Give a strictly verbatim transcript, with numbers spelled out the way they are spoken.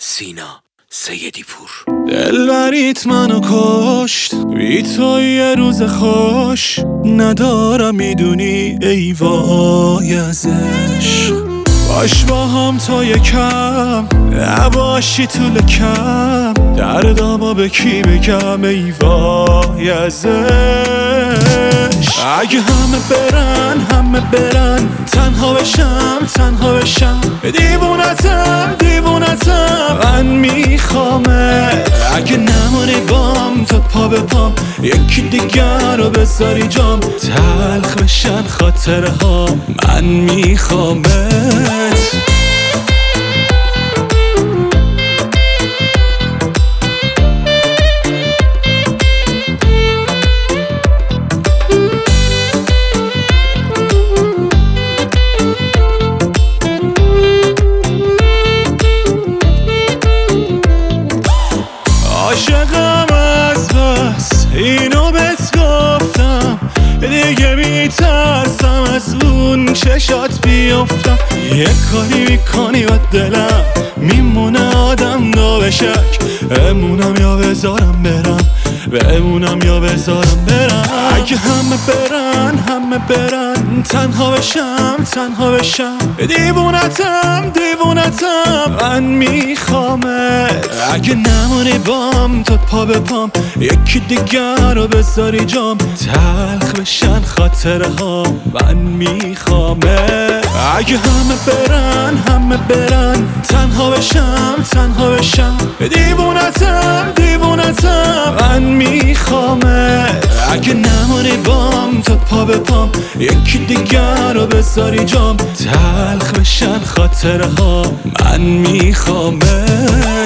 سینا سیدی پور. دلبریت منو کشت، بی تو یه روز خوش ندارم میدونی ای وای از عشق. باش با هم تا یکم نباشی تو لکم، دردامو به کی بگم ای وای از عشق. اگه همه برن همه برن تنها بشم تنها بشم، دیوونتم دیوونتم من میخوامت. اگه نمونی بام تا پا به پام، یکی دیگر رو بذاری جام، تلخ بشن خاطره ها من میخوامت. عاشقم از بس اینو بهت گفتم، دیگه میترسم از اون چشات بیفتم. یه کاری میکنی و دلم میمونه آدم نابشک، بمونم یا بذارم برم بمونم یا بذارم برم. اگه همه برن همه برن تنها بشم تنها بشم، دیوونتم دیوونتم من میخوامت. اگه نمونی بام تا پا به پام، یکی دیگر رو بذاری جام، تلخ بشن خاطره ها من میخوامت. اگه همه برن همه برن تنها بشم تنها بشم، دیوونتم دیوونتم من میخوامت. اگه نمونی بام تا پا به پام، یکی دیگر رو بذاری جام، تلخ بشن خاطره ها من میخوامت.